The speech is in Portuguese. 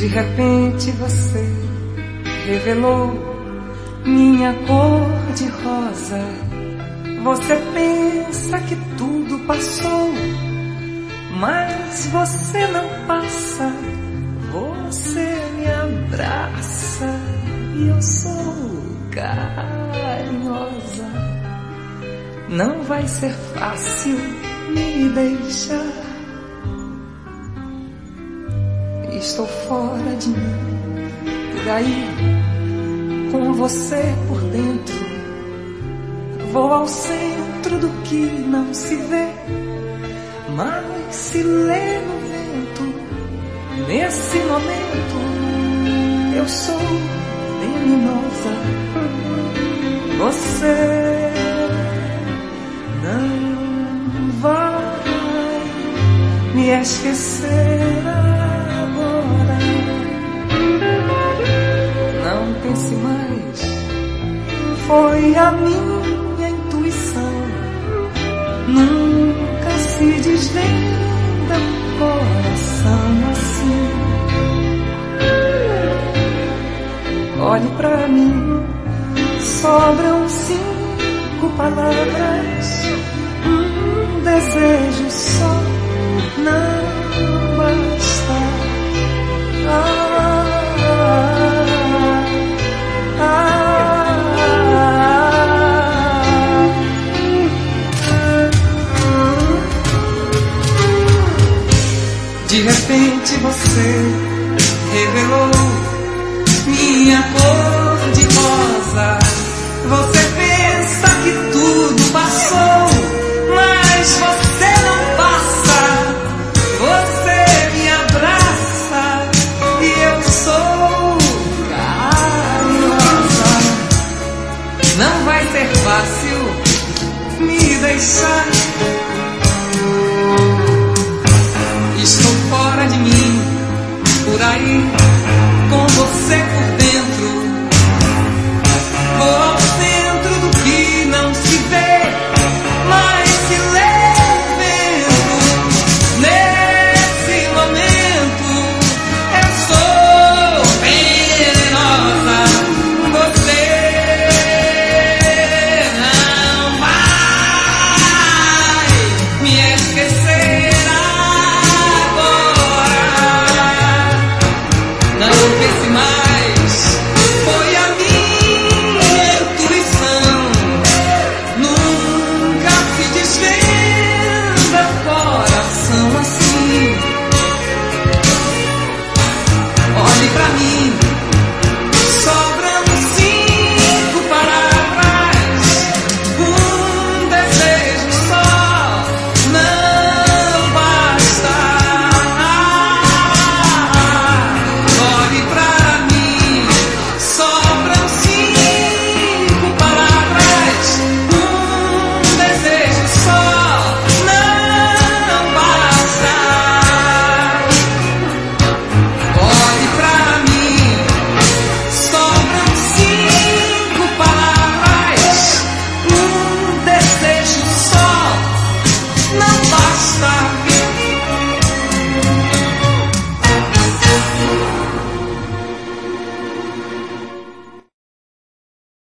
De repente você revelou minha cor de rosa. Você pensa que tudo passou, mas você não passa. Você me abraça e eu sou carinhosa. Não vai ser fácil me deixar. Estou fora de mim, por aí, com você por dentro. Vou ao centro do que não se vê, mas se lê no vento. Nesse momento eu sou venenosa. Você não vai me esquecer agora. Não pense mais, foi a minha intuição. Nunca se desvenda um coração assim. Olhe pra mim, sobram 5 palavras, um desejo só não basta. De repente você revelou minha cor de rosa. Você